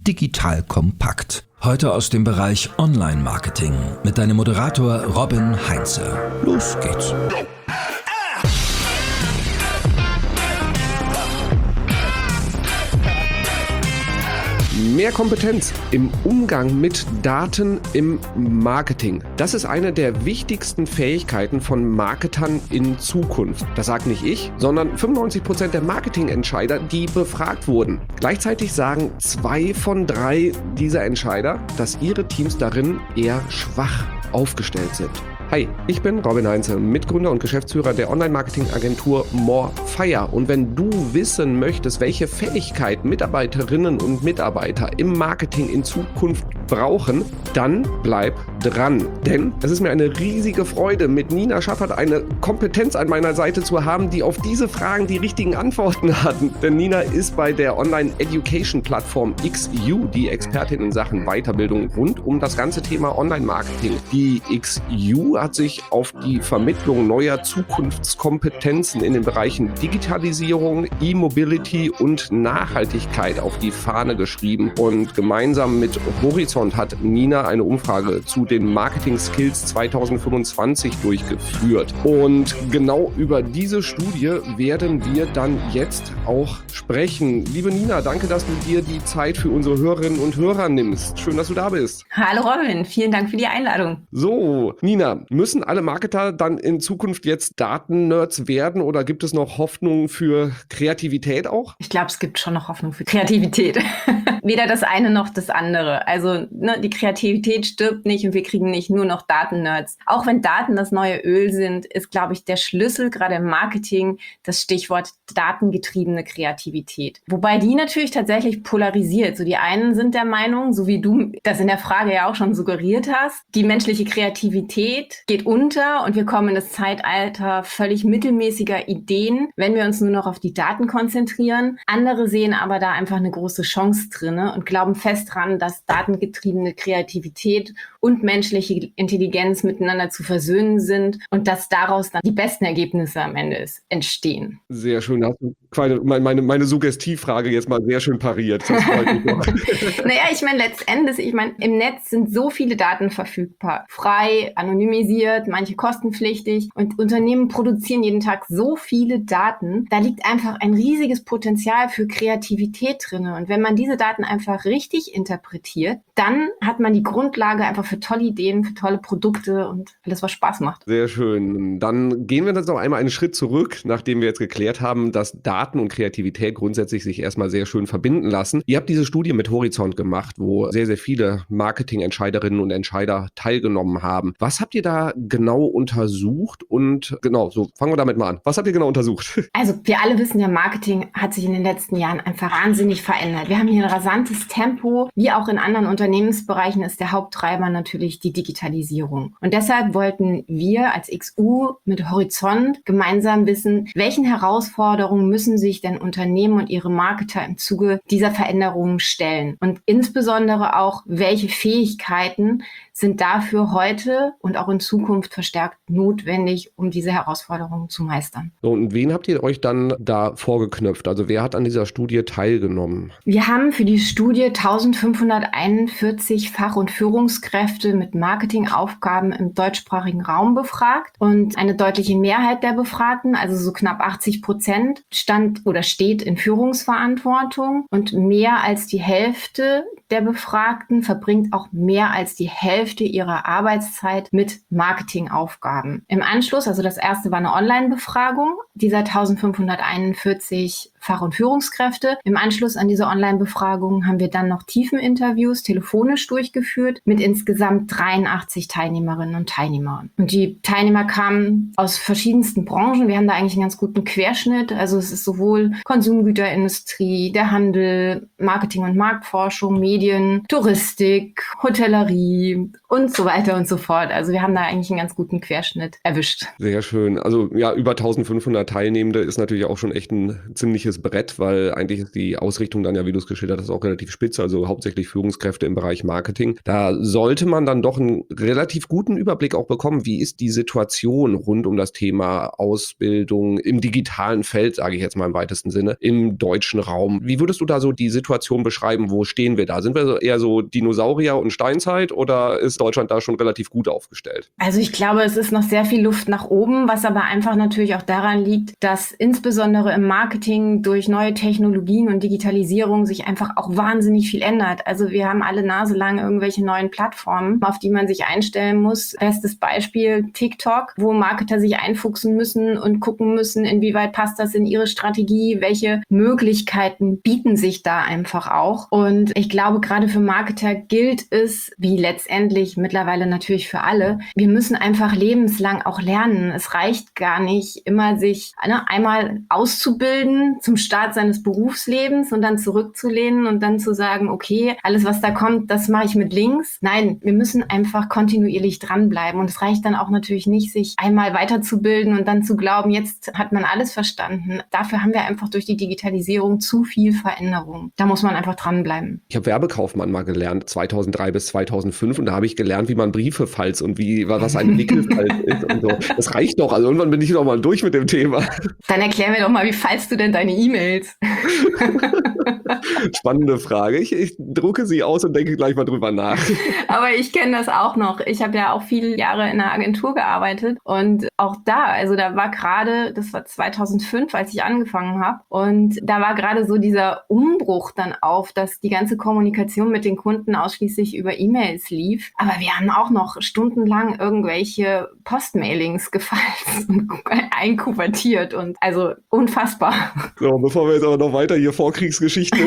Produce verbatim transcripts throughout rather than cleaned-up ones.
digital kompakt. Heute aus dem Bereich Online-Marketing mit deinem Moderator Robin Heinze. Los geht's. Mehr Kompetenz im Umgang mit Daten im Marketing. Das ist eine der wichtigsten Fähigkeiten von Marketern in Zukunft. Das sagt nicht ich, sondern fünfundneunzig Prozent der Marketingentscheider, die befragt wurden. Gleichzeitig sagen zwei von drei dieser Entscheider, dass ihre Teams darin eher schwach aufgestellt sind. Hi, ich bin Robin Heinze, Mitgründer und Geschäftsführer der Online-Marketing-Agentur Morefire. Und wenn du wissen möchtest, welche Fähigkeiten Mitarbeiterinnen und Mitarbeiter im Marketing in Zukunft brauchen, dann bleib dran. Denn es ist mir eine riesige Freude, mit Nina Schaffert eine Kompetenz an meiner Seite zu haben, die auf diese Fragen die richtigen Antworten hat. Denn Nina ist bei der Online-Education-Plattform X U die Expertin in Sachen Weiterbildung rund um das ganze Thema Online-Marketing. Die X U hat sich auf die Vermittlung neuer Zukunftskompetenzen in den Bereichen Digitalisierung, E-Mobility und Nachhaltigkeit auf die Fahne geschrieben. Und gemeinsam mit Horizont hat Nina eine Umfrage zu den Marketing Skills zwanzig fünfundzwanzig durchgeführt. Und genau über diese Studie werden wir dann jetzt auch sprechen. Liebe Nina, danke, dass du dir die Zeit für unsere Hörerinnen und Hörer nimmst. Schön, dass du da bist. Hallo Robin, vielen Dank für die Einladung. So, Nina, müssen alle Marketer dann in Zukunft jetzt Daten-Nerds werden oder gibt es noch Hoffnung für Kreativität auch? Ich glaube, es gibt schon noch Hoffnung für Kreativität. Weder das eine noch das andere. Also ne, die Kreativität stirbt nicht und wir kriegen nicht nur noch Daten-Nerds. Auch wenn Daten das neue Öl sind, ist, glaube ich, der Schlüssel gerade im Marketing das Stichwort datengetriebene Kreativität. Wobei die natürlich tatsächlich polarisiert. So die einen sind der Meinung, so wie du das in der Frage ja auch schon suggeriert hast, die menschliche Kreativität geht unter und wir kommen in das Zeitalter völlig mittelmäßiger Ideen, wenn wir uns nur noch auf die Daten konzentrieren. Andere sehen aber da einfach eine große Chance drin und glauben fest dran, dass datengetriebene Kreativität und menschliche Intelligenz miteinander zu versöhnen sind und dass daraus dann die besten Ergebnisse am Ende entstehen. Sehr schön. Hast du meine, meine, meine Suggestivfrage jetzt mal sehr schön pariert. Das freut mich noch. Naja, ich meine, letztendlich, ich meine, im Netz sind so viele Daten verfügbar. Frei, anonymisiert, manche kostenpflichtig. Und Unternehmen produzieren jeden Tag so viele Daten. Da liegt einfach ein riesiges Potenzial für Kreativität drin. Und wenn man diese Daten einfach richtig interpretiert, dann hat man die Grundlage einfach für tolle Ideen, für tolle Produkte und alles, was Spaß macht. Sehr schön. Dann gehen wir jetzt noch einmal einen Schritt zurück, nachdem wir jetzt geklärt haben, dass Daten und Kreativität grundsätzlich sich erstmal sehr schön verbinden lassen. Ihr habt diese Studie mit Horizont gemacht, wo sehr, sehr viele Marketingentscheiderinnen und Entscheider teilgenommen haben. Was habt ihr da genau untersucht? Und genau, so fangen wir damit mal an. Was habt ihr genau untersucht? Also wir alle wissen ja, Marketing hat sich in den letzten Jahren einfach wahnsinnig verändert. Wir haben hier ein rasantes Tempo. Wie auch in anderen Unternehmensbereichen ist der Haupttreiber natürlich die Digitalisierung. Und deshalb wollten wir als X U mit Horizont gemeinsam wissen, welchen Herausforderungen müssen sich denn Unternehmen und ihre Marketer im Zuge dieser Veränderungen stellen? Und insbesondere auch, welche Fähigkeiten sind dafür heute und auch in Zukunft verstärkt notwendig, um diese Herausforderungen zu meistern. So, und wen habt ihr euch dann da vorgeknöpft? Also wer hat an dieser Studie teilgenommen? Wir haben für die Studie eintausendfünfhunderteinundvierzig Fach- und Führungskräfte mit Marketingaufgaben im deutschsprachigen Raum befragt und eine deutliche Mehrheit der Befragten, also so knapp achtzig Prozent, stand oder steht in Führungsverantwortung und mehr als die Hälfte der Befragten verbringt auch mehr als die Hälfte ihrer Arbeitszeit mit Marketingaufgaben. Im Anschluss, also das erste war eine Online-Befragung dieser eintausendfünfhunderteinundvierzig Fach- und Führungskräfte. Im Anschluss an diese Online-Befragung haben wir dann noch Tiefeninterviews telefonisch durchgeführt mit insgesamt dreiundachtzig Teilnehmerinnen und Teilnehmern. Und die Teilnehmer kamen aus verschiedensten Branchen. Wir haben da eigentlich einen ganz guten Querschnitt. Also es ist sowohl Konsumgüterindustrie, der Handel, Marketing- und Marktforschung, Medien, Touristik, Hotellerie und so weiter und so fort. Also wir haben da eigentlich einen ganz guten Querschnitt erwischt. Sehr schön. Also ja, über eintausendfünfhundert Teilnehmende ist natürlich auch schon echt ein ziemliches Brett, weil eigentlich ist die Ausrichtung dann ja, wie du es geschildert hast, auch relativ spitze, also hauptsächlich Führungskräfte im Bereich Marketing. Da sollte man dann doch einen relativ guten Überblick auch bekommen, wie ist die Situation rund um das Thema Ausbildung im digitalen Feld, sage ich jetzt mal im weitesten Sinne, im deutschen Raum. Wie würdest du da so die Situation beschreiben? Wo stehen wir da? Sind wir eher so Dinosaurier und Steinzeit oder ist Deutschland da schon relativ gut aufgestellt? Also ich glaube, es ist noch sehr viel Luft nach oben, was aber einfach natürlich auch daran liegt, dass insbesondere im Marketing durch neue Technologien und Digitalisierung sich einfach auch wahnsinnig viel ändert. Also wir haben alle Nase lang irgendwelche neuen Plattformen, auf die man sich einstellen muss. Bestes Beispiel TikTok, wo Marketer sich einfuchsen müssen und gucken müssen, inwieweit passt das in ihre Strategie, welche Möglichkeiten bieten sich da einfach auch. Und ich glaube, gerade für Marketer gilt es, wie letztendlich mittlerweile natürlich für alle, wir müssen einfach lebenslang auch lernen. Es reicht gar nicht, immer sich ne, einmal auszubilden zum Start seines Berufslebens und dann zurückzulehnen und dann zu sagen, okay, alles, was da kommt, das mache ich mit links. Nein, wir müssen einfach kontinuierlich dranbleiben. Und es reicht dann auch natürlich nicht, sich einmal weiterzubilden und dann zu glauben, jetzt hat man alles verstanden. Dafür haben wir einfach durch die Digitalisierung zu viel Veränderung. Da muss man einfach dranbleiben. Ich habe Werbekaufmann mal gelernt, zweitausenddrei bis zweitausendfünf, und da habe ich gelernt, wie man Briefe falzt und wie was ein Wickelfalz ist und so. Das reicht doch. Also irgendwann bin ich noch mal durch mit dem Thema. Dann erklär mir doch mal, wie faltst du denn deine E-Mails? Spannende Frage. Ich, ich drucke sie aus und denke gleich mal drüber nach. Aber ich kenne das auch noch. Ich habe ja auch viele Jahre in einer Agentur gearbeitet und auch da, also da war gerade, das war zweitausendfünf, als ich angefangen habe, und da war gerade so dieser Umbruch dann auf, dass die ganze Kommunikation mit den Kunden ausschließlich über E-Mails lief. Aber wir haben auch noch stundenlang irgendwelche Postmailings gefalzt und einkuvertiert und also unfassbar. So, bevor wir jetzt aber noch weiter hier Vorkriegsgeschichten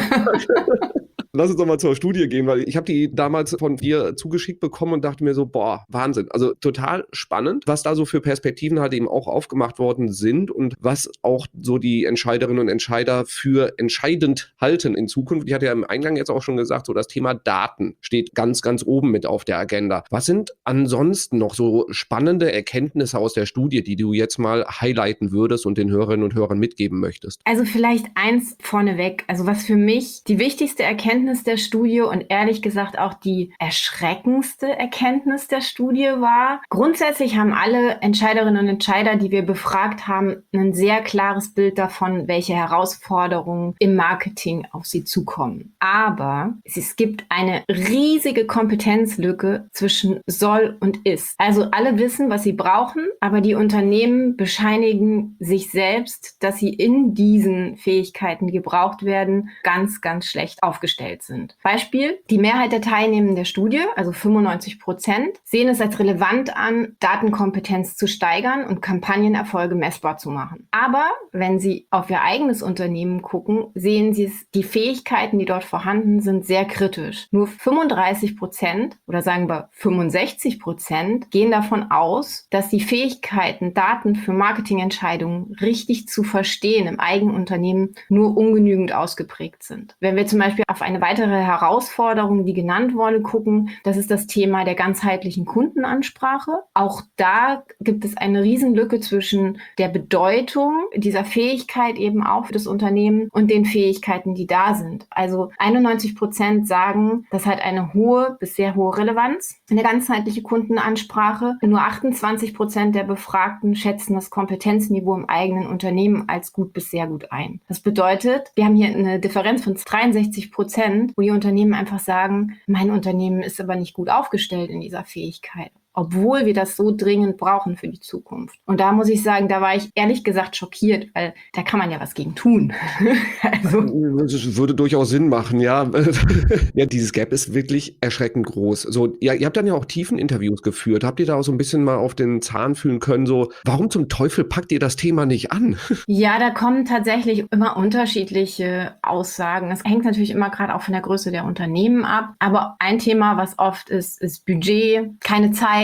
lass uns doch mal zur Studie gehen, weil ich habe die damals von dir zugeschickt bekommen und dachte mir so, boah, Wahnsinn. Also total spannend, was da so für Perspektiven halt eben auch aufgemacht worden sind und was auch so die Entscheiderinnen und Entscheider für entscheidend halten in Zukunft. Ich hatte ja im Eingang jetzt auch schon gesagt, so das Thema Daten steht ganz, ganz oben mit auf der Agenda. Was sind ansonsten noch so spannende Erkenntnisse aus der Studie, die du jetzt mal highlighten würdest und den Hörerinnen und Hörern mitgeben möchtest? Also vielleicht eins vorneweg, also was für mich die wichtigste Erkenntnis der Studie und ehrlich gesagt auch die erschreckendste Erkenntnis der Studie war. Grundsätzlich haben alle Entscheiderinnen und Entscheider, die wir befragt haben, ein sehr klares Bild davon, welche Herausforderungen im Marketing auf sie zukommen. Aber es gibt eine riesige Kompetenzlücke zwischen soll und ist. Also alle wissen, was sie brauchen, aber die Unternehmen bescheinigen sich selbst, dass sie in diesen Fähigkeiten, die gebraucht werden, ganz, ganz schlecht aufgestellt sind. Beispiel, die Mehrheit der Teilnehmenden der Studie, also fünfundneunzig Prozent, sehen es als relevant an, Datenkompetenz zu steigern und Kampagnenerfolge messbar zu machen. Aber wenn Sie auf Ihr eigenes Unternehmen gucken, sehen Sie es, die Fähigkeiten, die dort vorhanden sind, sehr kritisch. Nur fünfunddreißig Prozent oder sagen wir fünfundsechzig Prozent gehen davon aus, dass die Fähigkeiten, Daten für Marketingentscheidungen richtig zu verstehen im eigenen Unternehmen nur ungenügend ausgeprägt sind. Wenn wir zum Beispiel auf eine weitere Herausforderung, die genannt wurde, gucken, das ist das Thema der ganzheitlichen Kundenansprache. Auch da gibt es eine Riesenlücke zwischen der Bedeutung dieser Fähigkeit eben auch für das Unternehmen und den Fähigkeiten, die da sind. Also einundneunzig Prozent sagen, das hat eine hohe bis sehr hohe Relevanz. Eine ganzheitliche Kundenansprache. Nur achtundzwanzig Prozent der Befragten schätzen das Kompetenzniveau im eigenen Unternehmen als gut bis sehr gut ein. Das bedeutet, wir haben hier eine Differenz von dreiundsechzig Prozent, wo die Unternehmen einfach sagen, mein Unternehmen ist aber nicht gut aufgestellt in dieser Fähigkeit, obwohl wir das so dringend brauchen für die Zukunft. Und da muss ich sagen, da war ich ehrlich gesagt schockiert, weil da kann man ja was gegen tun. Also. Das würde durchaus Sinn machen, ja. Ja, dieses Gap ist wirklich erschreckend groß. So, ja, ihr habt dann ja auch Tiefeninterviews geführt. Habt ihr da auch so ein bisschen mal auf den Zahn fühlen können, so, warum zum Teufel packt ihr das Thema nicht an? Ja, da kommen tatsächlich immer unterschiedliche Aussagen. Das hängt natürlich immer gerade auch von der Größe der Unternehmen ab. Aber ein Thema, was oft ist, ist Budget, keine Zeit,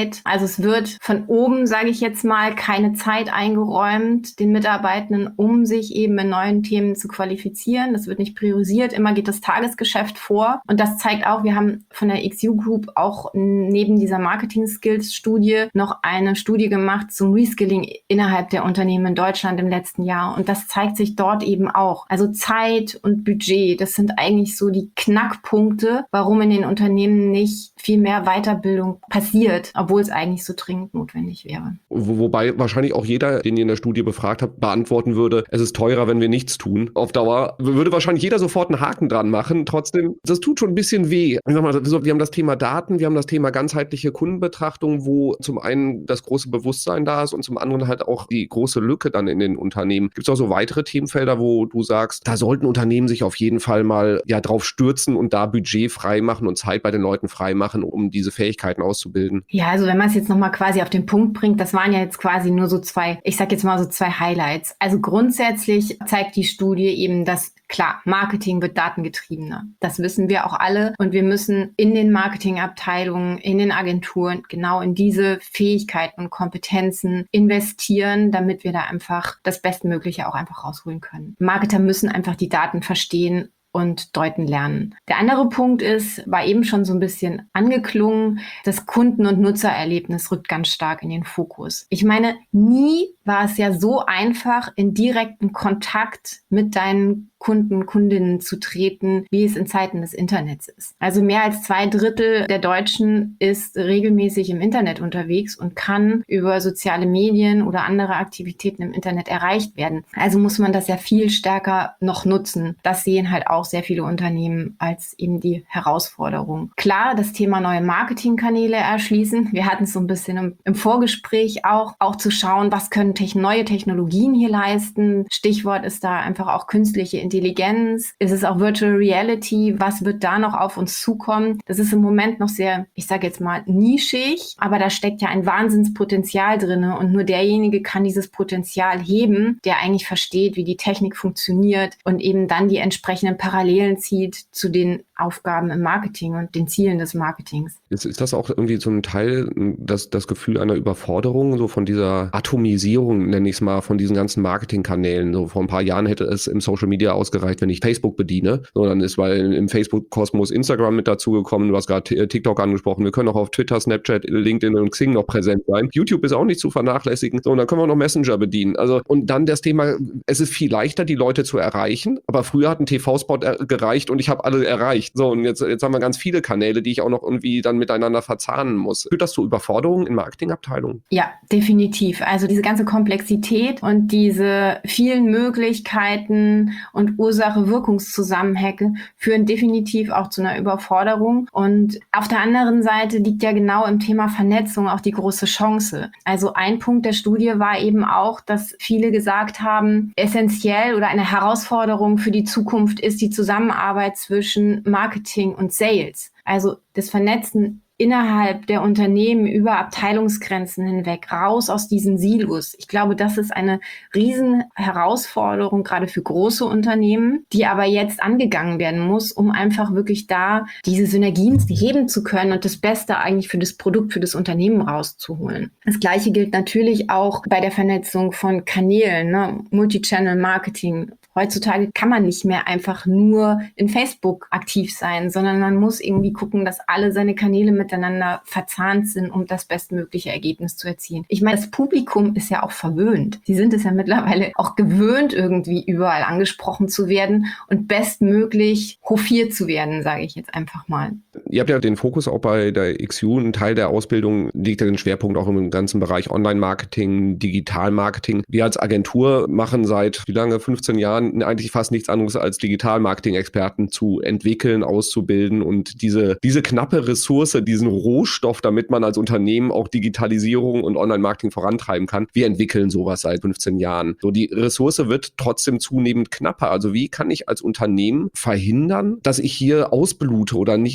Zeit. Also es wird von oben, sage ich jetzt mal, keine Zeit eingeräumt, den Mitarbeitenden, um sich eben in neuen Themen zu qualifizieren. Das wird nicht priorisiert. Immer geht das Tagesgeschäft vor. Und das zeigt auch, wir haben von der X U Group auch neben dieser Marketing-Skills-Studie noch eine Studie gemacht zum Reskilling innerhalb der Unternehmen in Deutschland im letzten Jahr. Und das zeigt sich dort eben auch. Also Zeit und Budget, das sind eigentlich so die Knackpunkte, warum in den Unternehmen nicht viel mehr Weiterbildung passiert, obwohl es eigentlich so dringend notwendig wäre. Wo, wobei wahrscheinlich auch jeder, den ihr in der Studie befragt habt, beantworten würde, es ist teurer, wenn wir nichts tun. Auf Dauer würde wahrscheinlich jeder sofort einen Haken dran machen. Trotzdem, das tut schon ein bisschen weh. Ich sag mal, wir haben das Thema Daten, wir haben das Thema ganzheitliche Kundenbetrachtung, wo zum einen das große Bewusstsein da ist und zum anderen halt auch die große Lücke dann in den Unternehmen. Gibt es auch so weitere Themenfelder, wo du sagst, da sollten Unternehmen sich auf jeden Fall mal ja drauf stürzen und da Budget freimachen und Zeit bei den Leuten freimachen, um diese Fähigkeiten auszubilden? Ja, also wenn man es jetzt nochmal quasi auf den Punkt bringt, das waren ja jetzt quasi nur so zwei, ich sag jetzt mal so zwei Highlights. Also grundsätzlich zeigt die Studie eben, dass klar, Marketing wird datengetriebener. Das wissen wir auch alle. Und wir müssen in den Marketingabteilungen, in den Agenturen genau in diese Fähigkeiten und Kompetenzen investieren, damit wir da einfach das Bestmögliche auch einfach rausholen können. Marketer müssen einfach die Daten verstehen und deuten lernen. Der andere Punkt ist, war eben schon so ein bisschen angeklungen, das Kunden- und Nutzererlebnis rückt ganz stark in den Fokus. Ich meine, nie war es ja so einfach, in direkten Kontakt mit deinen Kunden, Kundinnen zu treten, wie es in Zeiten des Internets ist. Also mehr als zwei Drittel der Deutschen ist regelmäßig im Internet unterwegs und kann über soziale Medien oder andere Aktivitäten im Internet erreicht werden. Also muss man das ja viel stärker noch nutzen. Das sehen halt auch sehr viele Unternehmen als eben die Herausforderung. Klar, das Thema neue Marketingkanäle erschließen. Wir hatten es so ein bisschen im, im Vorgespräch auch, auch zu schauen, was können te- neue Technologien hier leisten. Stichwort ist da einfach auch künstliche Intelligenz. Ist es auch Virtual Reality? Was wird da noch auf uns zukommen? Das ist im Moment noch sehr, ich sage jetzt mal, nischig, aber da steckt ja ein Wahnsinnspotenzial drin und nur derjenige kann dieses Potenzial heben, der eigentlich versteht, wie die Technik funktioniert und eben dann die entsprechenden Parallelen zieht zu den Aufgaben im Marketing und den Zielen des Marketings. Ist, ist das auch irgendwie zum Teil das, das Gefühl einer Überforderung, so von dieser Atomisierung, nenne ich es mal, von diesen ganzen Marketingkanälen? So vor ein paar Jahren hätte es im Social Media ausgereicht, wenn ich Facebook bediene. So, dann ist weil im Facebook-Kosmos Instagram mit dazugekommen, du hast gerade TikTok angesprochen, wir können auch auf Twitter, Snapchat, LinkedIn und Xing noch präsent sein. YouTube ist auch nicht zu vernachlässigen. So, und dann können wir noch Messenger bedienen. Also, und dann das Thema, es ist viel leichter, die Leute zu erreichen, aber früher hat ein T V-Spot gereicht und ich habe alle erreicht. So, und jetzt, jetzt haben wir ganz viele Kanäle, die ich auch noch irgendwie dann miteinander verzahnen muss. Führt das zu Überforderungen in Marketingabteilungen? Ja, definitiv. Also diese ganze Komplexität und diese vielen Möglichkeiten und Ursache-Wirkungszusammenhänge führen definitiv auch zu einer Überforderung. Und auf der anderen Seite liegt ja genau im Thema Vernetzung auch die große Chance. Also ein Punkt der Studie war eben auch, dass viele gesagt haben, essentiell oder eine Herausforderung für die Zukunft ist die Zusammenarbeit zwischen Marketing und Sales. Also das Vernetzen innerhalb der Unternehmen über Abteilungsgrenzen hinweg, raus aus diesen Silos. Ich glaube, das ist eine riesen Herausforderung, gerade für große Unternehmen, die aber jetzt angegangen werden muss, um einfach wirklich da diese Synergien heben zu können und das Beste eigentlich für das Produkt, für das Unternehmen rauszuholen. Das Gleiche gilt natürlich auch bei der Vernetzung von Kanälen, ne? Multi-Channel-Marketing. Heutzutage kann man nicht mehr einfach nur in Facebook aktiv sein, sondern man muss irgendwie gucken, dass alle seine Kanäle miteinander verzahnt sind, um das bestmögliche Ergebnis zu erzielen. Ich meine, das Publikum ist ja auch verwöhnt. Sie sind es ja mittlerweile auch gewöhnt, irgendwie überall angesprochen zu werden und bestmöglich hofiert zu werden, sage ich jetzt einfach mal. Ihr habt ja den Fokus auch bei der X U. Ein Teil der Ausbildung liegt ja den Schwerpunkt auch im ganzen Bereich Online-Marketing, Digital-Marketing. Wir als Agentur machen seit, wie lange, fünfzehn Jahren eigentlich fast nichts anderes als Digital-Marketing-Experten zu entwickeln, auszubilden und diese, diese knappe Ressource, diesen Rohstoff, damit man als Unternehmen auch Digitalisierung und Online-Marketing vorantreiben kann. Wir entwickeln sowas seit fünfzehn Jahren. So, die Ressource wird trotzdem zunehmend knapper. Also wie kann ich als Unternehmen verhindern, dass ich hier ausblute oder nicht vom Markt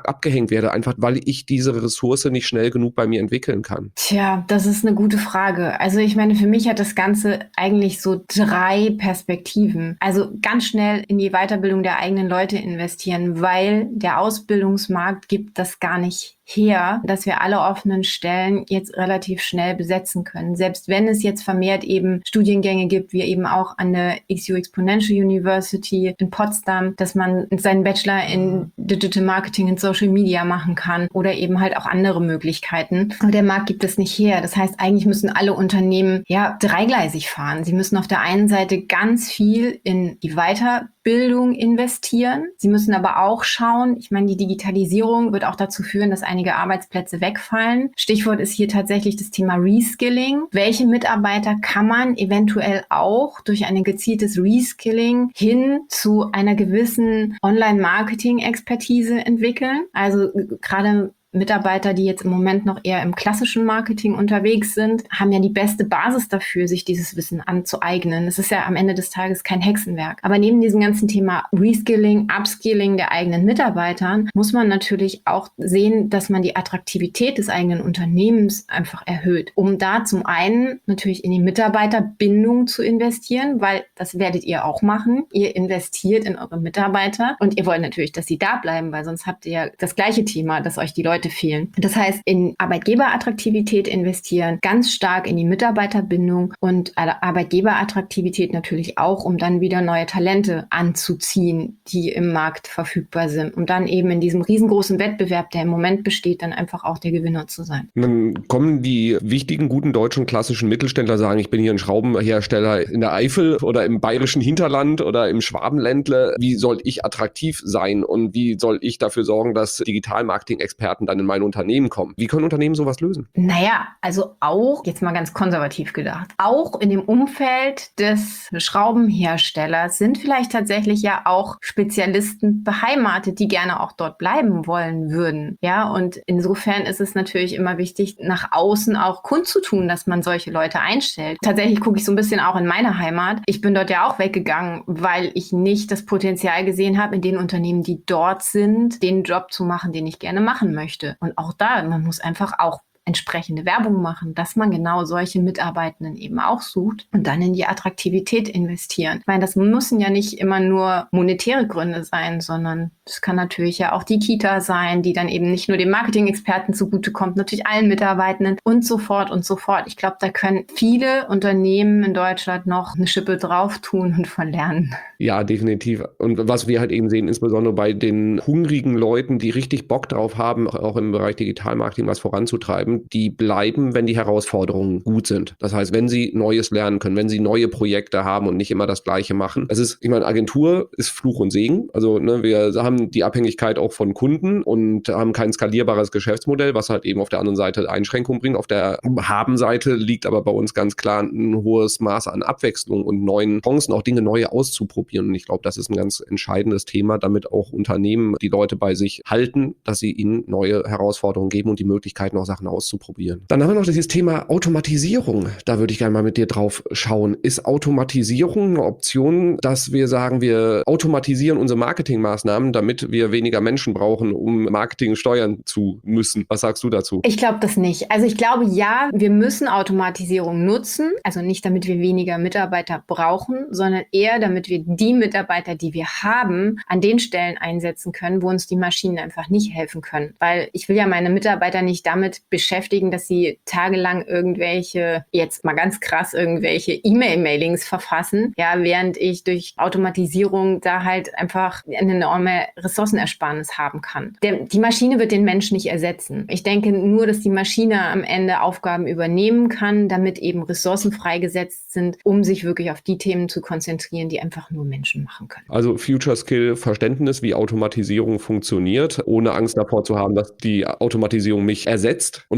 Markt abgehängt werde, einfach weil ich diese Ressource nicht schnell genug bei mir entwickeln kann? Tja, das ist eine gute Frage. Also ich meine, für mich hat das Ganze eigentlich so drei Perspektiven. Also ganz schnell in die Weiterbildung der eigenen Leute investieren, weil der Ausbildungsmarkt gibt das gar nicht her, dass wir alle offenen Stellen jetzt relativ schnell besetzen können. Selbst wenn es jetzt vermehrt eben Studiengänge gibt, wie eben auch an der X U Exponential University in Potsdam, dass man seinen Bachelor in Digital Marketing und Social Media machen kann oder eben halt auch andere Möglichkeiten. Aber der Markt gibt es nicht her. Das heißt, eigentlich müssen alle Unternehmen ja dreigleisig fahren. Sie müssen auf der einen Seite ganz viel in die Weiterbildung investieren. Sie müssen aber auch schauen, ich meine, die Digitalisierung wird auch dazu führen, dass einige Arbeitsplätze wegfallen. Stichwort ist hier tatsächlich das Thema Reskilling. Welche Mitarbeiter kann man eventuell auch durch ein gezieltes Reskilling hin zu einer gewissen Online-Marketing-Expertise entwickeln? Also gerade Mitarbeiter, die jetzt im Moment noch eher im klassischen Marketing unterwegs sind, haben ja die beste Basis dafür, sich dieses Wissen anzueignen. Es ist ja am Ende des Tages kein Hexenwerk. Aber neben diesem ganzen Thema Reskilling, Upskilling der eigenen Mitarbeitern muss man natürlich auch sehen, dass man die Attraktivität des eigenen Unternehmens einfach erhöht, um da zum einen natürlich in die Mitarbeiterbindung zu investieren, weil das werdet ihr auch machen. Ihr investiert in eure Mitarbeiter und ihr wollt natürlich, dass sie da bleiben, weil sonst habt ihr ja das gleiche Thema, dass euch die Leute fehlen. Das heißt, in Arbeitgeberattraktivität investieren, ganz stark in die Mitarbeiterbindung und Arbeitgeberattraktivität natürlich auch, um dann wieder neue Talente anzuziehen, die im Markt verfügbar sind, um dann eben in diesem riesengroßen Wettbewerb, der im Moment besteht, dann einfach auch der Gewinner zu sein. Dann kommen die wichtigen, guten deutschen klassischen Mittelständler, sagen, ich bin hier ein Schraubenhersteller in der Eifel oder im bayerischen Hinterland oder im Schwabenländle. Wie soll ich attraktiv sein und wie soll ich dafür sorgen, dass Digital-Marketing-Experten dann in mein Unternehmen kommen? Wie können Unternehmen sowas lösen? Naja, also auch, jetzt mal ganz konservativ gedacht, auch in dem Umfeld des Schraubenherstellers sind vielleicht tatsächlich ja auch Spezialisten beheimatet, die gerne auch dort bleiben wollen würden. Ja, und insofern ist es natürlich immer wichtig, nach außen auch kundzutun, dass man solche Leute einstellt. Tatsächlich gucke ich so ein bisschen auch in meine Heimat. Ich bin dort ja auch weggegangen, weil ich nicht das Potenzial gesehen habe, in den Unternehmen, die dort sind, den Job zu machen, den ich gerne machen möchte. Und auch da, man muss einfach auch entsprechende Werbung machen, dass man genau solche Mitarbeitenden eben auch sucht und dann in die Attraktivität investieren. Ich meine, das müssen ja nicht immer nur monetäre Gründe sein, sondern es kann natürlich ja auch die Kita sein, die dann eben nicht nur dem Marketing-Experten zugutekommt, natürlich allen Mitarbeitenden und so fort und so fort. Ich glaube, da können viele Unternehmen in Deutschland noch eine Schippe drauf tun und von lernen. Ja, definitiv. Und was wir halt eben sehen, insbesondere bei den hungrigen Leuten, die richtig Bock drauf haben, auch im Bereich Digitalmarketing was voranzutreiben, die bleiben, wenn die Herausforderungen gut sind. Das heißt, wenn sie Neues lernen können, wenn sie neue Projekte haben und nicht immer das Gleiche machen. Es ist, ich meine, Agentur ist Fluch und Segen. Also ne, wir haben die Abhängigkeit auch von Kunden und haben kein skalierbares Geschäftsmodell, was halt eben auf der anderen Seite Einschränkungen bringt. Auf der Haben-Seite liegt aber bei uns ganz klar ein hohes Maß an Abwechslung und neuen Chancen, auch Dinge neu auszuprobieren. Und ich glaube, das ist ein ganz entscheidendes Thema, damit auch Unternehmen die Leute bei sich halten, dass sie ihnen neue Herausforderungen geben und die Möglichkeiten, auch Sachen auszuprobieren. Dann haben wir noch dieses Thema Automatisierung. Da würde ich gerne mal mit dir drauf schauen. Ist Automatisierung eine Option, dass wir sagen, wir automatisieren unsere Marketingmaßnahmen, damit wir weniger Menschen brauchen, um Marketing steuern zu müssen? Was sagst du dazu? Ich glaube das nicht. Also ich glaube, ja, wir müssen Automatisierung nutzen. Also nicht, damit wir weniger Mitarbeiter brauchen, sondern eher, damit wir die Mitarbeiter, die wir haben, an den Stellen einsetzen können, wo uns die Maschinen einfach nicht helfen können. Weil ich will ja meine Mitarbeiter nicht damit beschäftigen, dass sie tagelang irgendwelche, jetzt mal ganz krass, irgendwelche E-Mail-Mailings verfassen, ja, während ich durch Automatisierung da halt einfach eine enorme Ressourcenersparnis haben kann. Der, die Maschine wird den Menschen nicht ersetzen. Ich denke nur, dass die Maschine am Ende Aufgaben übernehmen kann, damit eben Ressourcen freigesetzt sind, um sich wirklich auf die Themen zu konzentrieren, die einfach nur Menschen machen können. Also Future Skill Verständnis, wie Automatisierung funktioniert, ohne Angst davor zu haben, dass die Automatisierung mich ersetzt und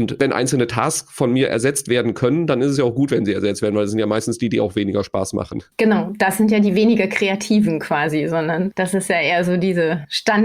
Und wenn einzelne Tasks von mir ersetzt werden können, dann ist es ja auch gut, wenn sie ersetzt werden, weil das sind ja meistens die, die auch weniger Spaß machen. Genau, das sind ja die weniger Kreativen quasi, sondern das ist ja eher so diese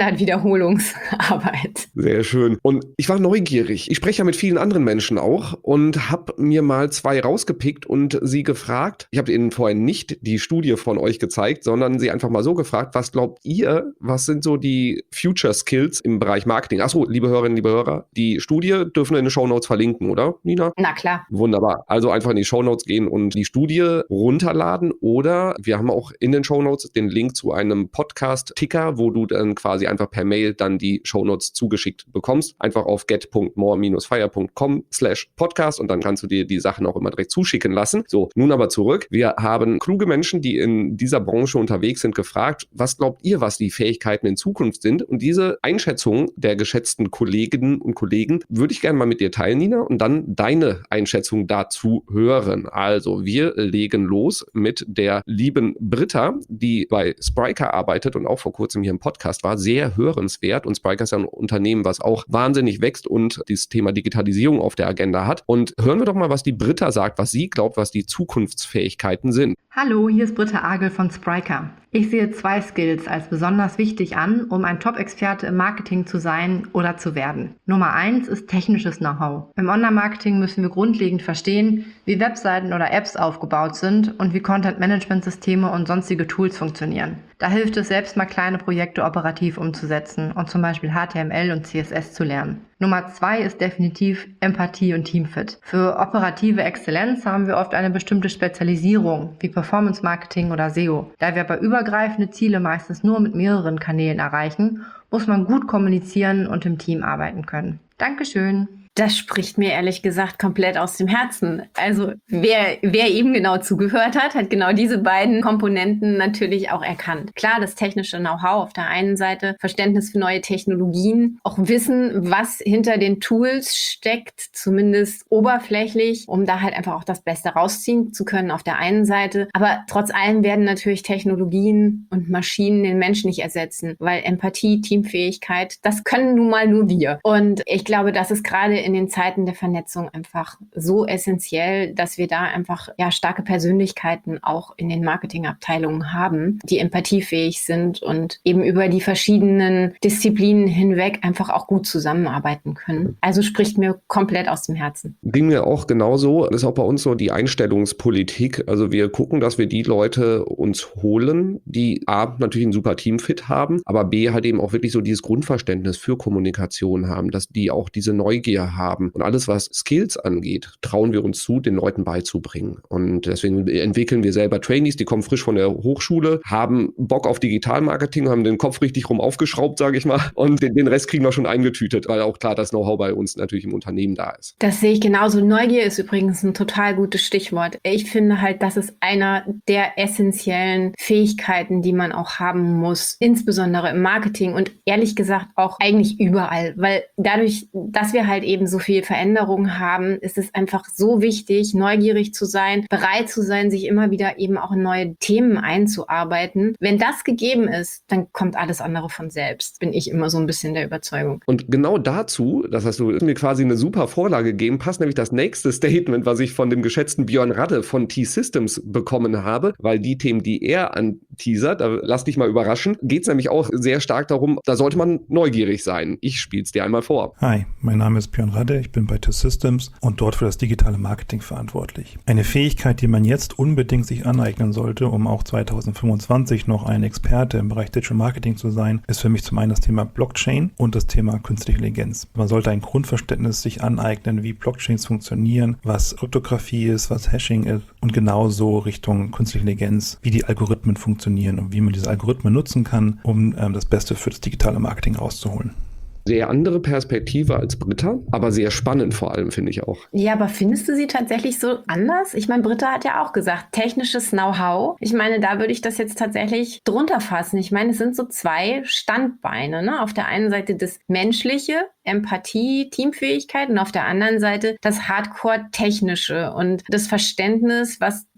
Standard-Wiederholungsarbeit. Sehr schön. Und ich war neugierig. Ich spreche ja mit vielen anderen Menschen auch und habe mir mal zwei rausgepickt und sie gefragt, ich habe ihnen vorher nicht die Studie von euch gezeigt, sondern sie einfach mal so gefragt, was glaubt ihr, was sind so die Future Skills im Bereich Marketing? Achso, liebe Hörerinnen, liebe Hörer, die Studie dürfen wir in den Shownotes verlinken, oder, Nina? Na klar. Wunderbar. Also einfach in die Shownotes gehen und die Studie runterladen oder wir haben auch in den Shownotes den Link zu einem Podcast-Ticker, wo du dann quasi einfach per Mail dann die Shownotes zugeschickt bekommst. Einfach auf get punkt more dash fire punkt com slash podcast und dann kannst du dir die Sachen auch immer direkt zuschicken lassen. So, nun aber zurück. Wir haben kluge Menschen, die in dieser Branche unterwegs sind, gefragt, was glaubt ihr, was die Fähigkeiten in Zukunft sind? Und diese Einschätzung der geschätzten Kolleginnen und Kollegen würde ich gerne mal mit dir teilen, Nina, und dann deine Einschätzung dazu hören. Also, wir legen los mit der lieben Britta, die bei Spryker arbeitet und auch vor kurzem hier im Podcast war. Sehr hörenswert. Und Spryker ist ja ein Unternehmen, was auch wahnsinnig wächst und dieses Thema Digitalisierung auf der Agenda hat. Und hören wir doch mal, was die Britta sagt, was sie glaubt, was die Zukunftsfähigkeiten sind. Hallo, hier ist Britta Agel von Spryker. Ich sehe zwei Skills als besonders wichtig an, um ein Top-Experte im Marketing zu sein oder zu werden. Nummer eins ist technisches Know-how. Im Online-Marketing müssen wir grundlegend verstehen, wie Webseiten oder Apps aufgebaut sind und wie Content-Management-Systeme und sonstige Tools funktionieren. Da hilft es, selbst mal kleine Projekte operativ umzusetzen und zum Beispiel H T M L und C S S zu lernen. Nummer zwei ist definitiv Empathie und Teamfit. Für operative Exzellenz haben wir oft eine bestimmte Spezialisierung, wie Performance Marketing oder S E O. Da wir aber übergreifende Ziele meistens nur mit mehreren Kanälen erreichen, muss man gut kommunizieren und im Team arbeiten können. Dankeschön. Das spricht mir ehrlich gesagt komplett aus dem Herzen. Also wer, wer eben genau zugehört hat, hat genau diese beiden Komponenten natürlich auch erkannt. Klar, das technische Know-how auf der einen Seite, Verständnis für neue Technologien, auch Wissen, was hinter den Tools steckt, zumindest oberflächlich, um da halt einfach auch das Beste rausziehen zu können auf der einen Seite. Aber trotz allem werden natürlich Technologien und Maschinen den Menschen nicht ersetzen, weil Empathie, Teamfähigkeit, das können nun mal nur wir. Und ich glaube, das ist gerade in den Zeiten der Vernetzung einfach so essentiell, dass wir da einfach ja starke Persönlichkeiten auch in den Marketingabteilungen haben, die empathiefähig sind und eben über die verschiedenen Disziplinen hinweg einfach auch gut zusammenarbeiten können. Also spricht mir komplett aus dem Herzen. Ging mir auch genauso. Das ist auch bei uns so die Einstellungspolitik. Also wir gucken, dass wir die Leute uns holen, die A, natürlich einen super Teamfit haben, aber B, halt eben auch wirklich so dieses Grundverständnis für Kommunikation haben, dass die auch diese Neugier haben. Und alles, was Skills angeht, trauen wir uns zu, den Leuten beizubringen. Und deswegen entwickeln wir selber Trainees, die kommen frisch von der Hochschule, haben Bock auf Digitalmarketing, haben den Kopf richtig rum aufgeschraubt, sage ich mal. Und den, den Rest kriegen wir schon eingetütet, weil auch klar das Know-how bei uns natürlich im Unternehmen da ist. Das sehe ich genauso. Neugier ist übrigens ein total gutes Stichwort. Ich finde halt, das ist einer der essentiellen Fähigkeiten, die man auch haben muss, insbesondere im Marketing und ehrlich gesagt auch eigentlich überall, weil dadurch, dass wir halt eben so viel Veränderung haben, ist es einfach so wichtig, neugierig zu sein, bereit zu sein, sich immer wieder eben auch in neue Themen einzuarbeiten. Wenn das gegeben ist, dann kommt alles andere von selbst, bin ich immer so ein bisschen der Überzeugung. Und genau dazu, das hast du mir quasi eine super Vorlage gegeben, passt nämlich das nächste Statement, was ich von dem geschätzten Björn Radde von T-Systems bekommen habe, weil die Themen, die er anteasert, da lass dich mal überraschen, geht es nämlich auch sehr stark darum, da sollte man neugierig sein. Ich spiel's dir einmal vor. Hi, mein Name ist Björn Radde, ich bin bei T-Systems und dort für das digitale Marketing verantwortlich. Eine Fähigkeit, die man jetzt unbedingt sich aneignen sollte, um auch zweitausendfünfundzwanzig noch ein Experte im Bereich Digital Marketing zu sein, ist für mich zum einen das Thema Blockchain und das Thema künstliche Intelligenz. Man sollte ein Grundverständnis sich aneignen, wie Blockchains funktionieren, was Kryptographie ist, was Hashing ist und genauso Richtung künstliche Intelligenz, wie die Algorithmen funktionieren und wie man diese Algorithmen nutzen kann, um ähm, das Beste für das digitale Marketing rauszuholen. Sehr andere Perspektive als Britta, aber sehr spannend vor allem, finde ich auch. Ja, aber findest du sie tatsächlich so anders? Ich meine, Britta hat ja auch gesagt, technisches Know-how. Ich meine, da würde ich das jetzt tatsächlich drunter fassen. Ich meine, es sind so zwei Standbeine, ne? Auf der einen Seite das Menschliche, Empathie, Teamfähigkeit und auf der anderen Seite das Hardcore-Technische und das Verständnis, was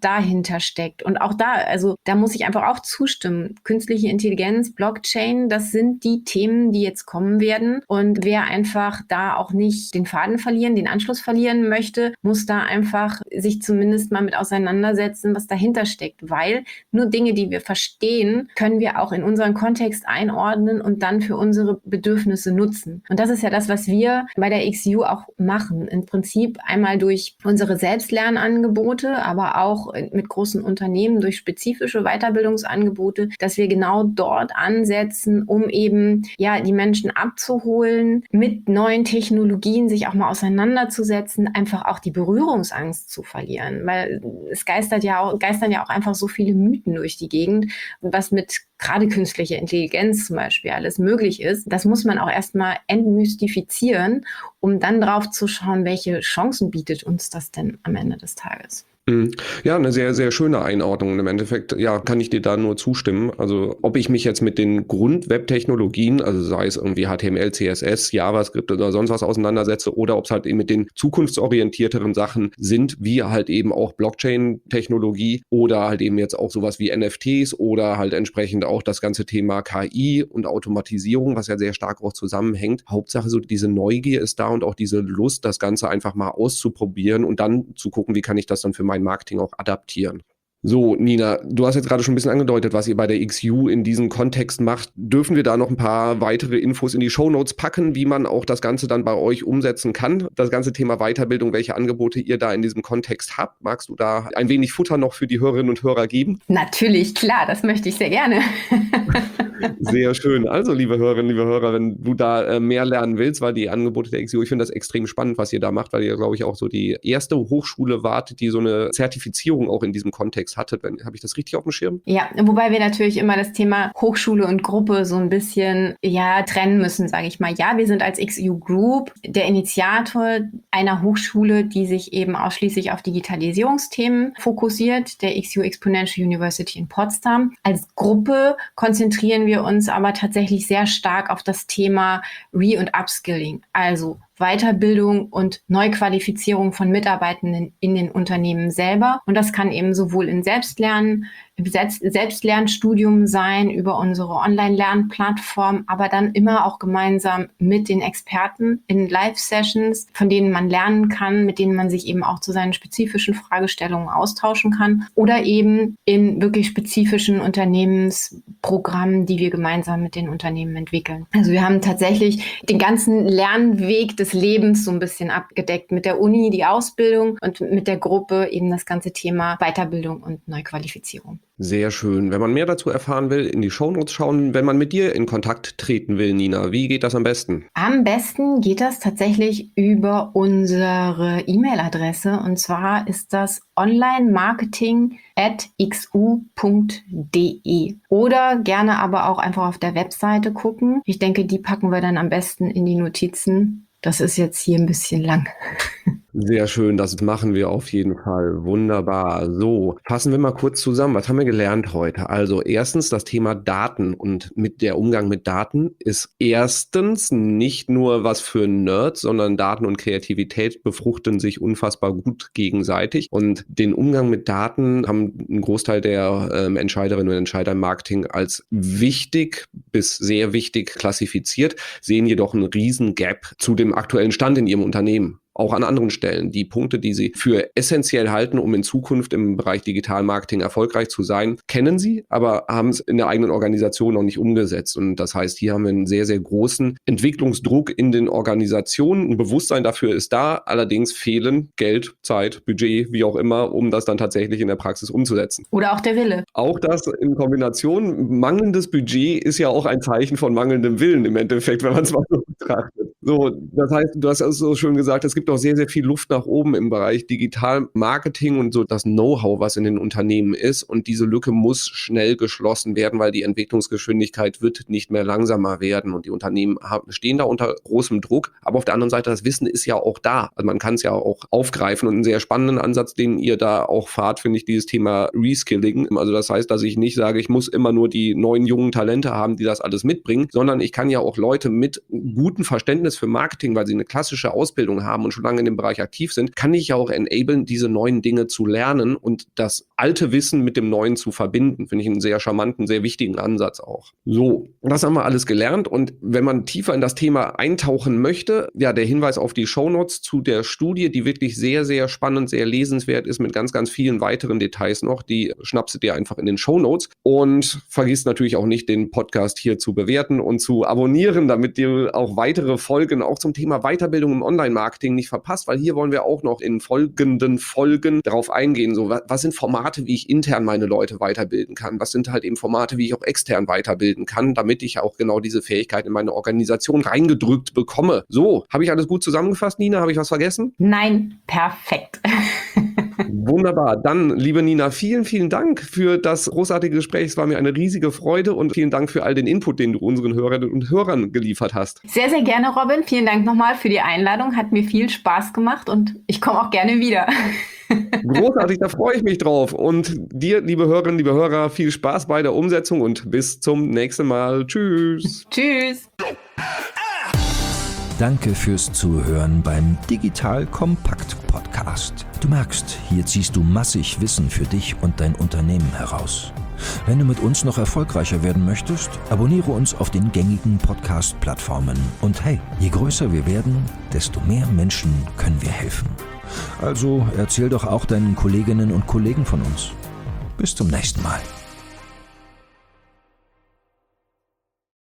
dahinter steckt. Und auch da, also da muss ich einfach auch zustimmen. Künstliche Intelligenz, Blockchain, das sind die Themen, die jetzt kommen werden. Und wer einfach da auch nicht den Faden verlieren, den Anschluss verlieren möchte, muss da einfach sich zumindest mal mit auseinandersetzen, was dahinter steckt. Weil nur Dinge, die wir verstehen, können wir auch in unseren Kontext einordnen und dann für unsere Bedürfnisse nutzen. Und das ist ja das, was wir bei der X U auch machen. Im Prinzip einmal durch unsere Selbstlernangebote, aber auch mit großen Unternehmen durch spezifische Weiterbildungsangebote, dass wir genau dort ansetzen, um eben ja die Menschen abzuholen, mit neuen Technologien sich auch mal auseinanderzusetzen, einfach auch die Berührungsangst zu verlieren, weil es geistert ja auch, geistern ja auch einfach so viele Mythen durch die Gegend, was mit gerade künstlicher Intelligenz zum Beispiel alles möglich ist. Das muss man auch erstmal entmystifizieren, um dann drauf zu schauen, welche Chancen bietet uns das denn am Ende des Tages. Ja, eine sehr, sehr schöne Einordnung. Im Endeffekt, ja, kann ich dir da nur zustimmen. Also, ob ich mich jetzt mit den Grund-Web-Technologien, also sei es irgendwie H T M L, C S S, JavaScript oder sonst was auseinandersetze, oder ob es halt eben mit den zukunftsorientierteren Sachen sind, wie halt eben auch Blockchain-Technologie oder halt eben jetzt auch sowas wie N F Ts oder halt entsprechend auch das ganze Thema K I und Automatisierung, was ja sehr stark auch zusammenhängt. Hauptsache so diese Neugier ist da und auch diese Lust, das Ganze einfach mal auszuprobieren und dann zu gucken, wie kann ich das dann für mein Marketing auch adaptieren. So, Nina, du hast jetzt gerade schon ein bisschen angedeutet, was ihr bei der X U in diesem Kontext macht. Dürfen wir da noch ein paar weitere Infos in die Shownotes packen, wie man auch das Ganze dann bei euch umsetzen kann? Das ganze Thema Weiterbildung, welche Angebote ihr da in diesem Kontext habt. Magst du da ein wenig Futter noch für die Hörerinnen und Hörer geben? Natürlich, klar, das möchte ich sehr gerne. Sehr schön. Also, liebe Hörerinnen, liebe Hörer, wenn du da äh, mehr lernen willst, weil die Angebote der X U, ich finde das extrem spannend, was ihr da macht, weil ihr, glaube ich, auch so die erste Hochschule wart, die so eine Zertifizierung auch in diesem Kontext hattet. Habe ich das richtig auf dem Schirm? Ja, wobei wir natürlich immer das Thema Hochschule und Gruppe so ein bisschen ja trennen müssen, sage ich mal. Ja, wir sind als X U Group der Initiator einer Hochschule, die sich eben ausschließlich auf Digitalisierungsthemen fokussiert, der X U Exponential University in Potsdam. Als Gruppe konzentrieren wir uns aber tatsächlich sehr stark auf das Thema Re- und Upskilling, also Weiterbildung und Neuqualifizierung von Mitarbeitenden in den Unternehmen selber. Und das kann eben sowohl in Selbstlernen, im Selbstlernstudium sein, über unsere Online-Lernplattform, aber dann immer auch gemeinsam mit den Experten in Live-Sessions, von denen man lernen kann, mit denen man sich eben auch zu seinen spezifischen Fragestellungen austauschen kann oder eben in wirklich spezifischen Unternehmensprogrammen, die wir gemeinsam mit den Unternehmen entwickeln. Also wir haben tatsächlich den ganzen Lernweg des Lebens so ein bisschen abgedeckt, mit der Uni die Ausbildung und mit der Gruppe eben das ganze Thema Weiterbildung und Neuqualifizierung. Sehr schön. Wenn man mehr dazu erfahren will, in die Shownotes schauen. Wenn man mit dir in Kontakt treten will, Nina, wie geht das am besten? Am besten geht das tatsächlich über unsere E-Mail-Adresse und zwar ist das onlinemarketing at x u punkt d e oder gerne aber auch einfach auf der Webseite gucken. Ich denke, die packen wir dann am besten in die Notizen. Das ist jetzt hier ein bisschen lang. Sehr schön, das machen wir auf jeden Fall. Wunderbar. So, fassen wir mal kurz zusammen. Was haben wir gelernt heute? Also erstens das Thema Daten und mit der Umgang mit Daten ist erstens nicht nur was für Nerds, sondern Daten und Kreativität befruchten sich unfassbar gut gegenseitig. Und den Umgang mit Daten haben ein Großteil der ähm, Entscheiderinnen und Entscheider im Marketing als wichtig bis sehr wichtig klassifiziert, sehen jedoch einen riesen Gap zu dem aktuellen Stand in ihrem Unternehmen. Auch an anderen Stellen. Die Punkte, die Sie für essentiell halten, um in Zukunft im Bereich Digitalmarketing erfolgreich zu sein, kennen Sie, aber haben es in der eigenen Organisation noch nicht umgesetzt. Und das heißt, hier haben wir einen sehr, sehr großen Entwicklungsdruck in den Organisationen. Ein Bewusstsein dafür ist da, allerdings fehlen Geld, Zeit, Budget, wie auch immer, um das dann tatsächlich in der Praxis umzusetzen. Oder auch der Wille. Auch das in Kombination. Mangelndes Budget ist ja auch ein Zeichen von mangelndem Willen im Endeffekt, wenn man es mal so betrachtet. So, das heißt, du hast also so schön gesagt, es gibt auch sehr, sehr viel Luft nach oben im Bereich Digitalmarketing und so das Know-how, was in den Unternehmen ist. Und diese Lücke muss schnell geschlossen werden, weil die Entwicklungsgeschwindigkeit wird nicht mehr langsamer werden. Und die Unternehmen haben, stehen da unter großem Druck. Aber auf der anderen Seite, das Wissen ist ja auch da. Also man kann es ja auch aufgreifen. Und einen sehr spannenden Ansatz, den ihr da auch fahrt, finde ich dieses Thema Reskilling. Also das heißt, dass ich nicht sage, ich muss immer nur die neuen jungen Talente haben, die das alles mitbringen, sondern ich kann ja auch Leute mit gutem Verständnis Fachkreis für Marketing, weil sie eine klassische Ausbildung haben und schon lange in dem Bereich aktiv sind, kann ich ja auch enablen, diese neuen Dinge zu lernen und das alte Wissen mit dem Neuen zu verbinden. Finde ich einen sehr charmanten, sehr wichtigen Ansatz auch. So, das haben wir alles gelernt und wenn man tiefer in das Thema eintauchen möchte, ja, der Hinweis auf die Shownotes zu der Studie, die wirklich sehr, sehr spannend, sehr lesenswert ist mit ganz, ganz vielen weiteren Details noch, die schnappst du dir einfach in den Shownotes und vergiss natürlich auch nicht, den Podcast hier zu bewerten und zu abonnieren, damit du auch weitere Folgen auch zum Thema Weiterbildung im Online-Marketing nicht verpasst, weil hier wollen wir auch noch in folgenden Folgen darauf eingehen, so was sind Formate, wie ich intern meine Leute weiterbilden kann, was sind halt eben Formate, wie ich auch extern weiterbilden kann, damit ich auch genau diese Fähigkeit in meine Organisation reingedrückt bekomme. So, habe ich alles gut zusammengefasst, Nina? Habe ich was vergessen? Nein, perfekt. Wunderbar. Dann, liebe Nina, vielen, vielen Dank für das großartige Gespräch. Es war mir eine riesige Freude und vielen Dank für all den Input, den du unseren Hörerinnen und Hörern geliefert hast. Sehr, sehr gerne, Robin. Vielen Dank nochmal für die Einladung. Hat mir viel Spaß gemacht und ich komme auch gerne wieder. Großartig, da freue ich mich drauf. Und dir, liebe Hörerinnen, liebe Hörer, viel Spaß bei der Umsetzung und bis zum nächsten Mal. Tschüss. Tschüss. Danke fürs Zuhören beim Digital Kompakt Podcast. Du merkst, hier ziehst du massig Wissen für dich und dein Unternehmen heraus. Wenn du mit uns noch erfolgreicher werden möchtest, abonniere uns auf den gängigen Podcast-Plattformen. Und hey, je größer wir werden, desto mehr Menschen können wir helfen. Also erzähl doch auch deinen Kolleginnen und Kollegen von uns. Bis zum nächsten Mal.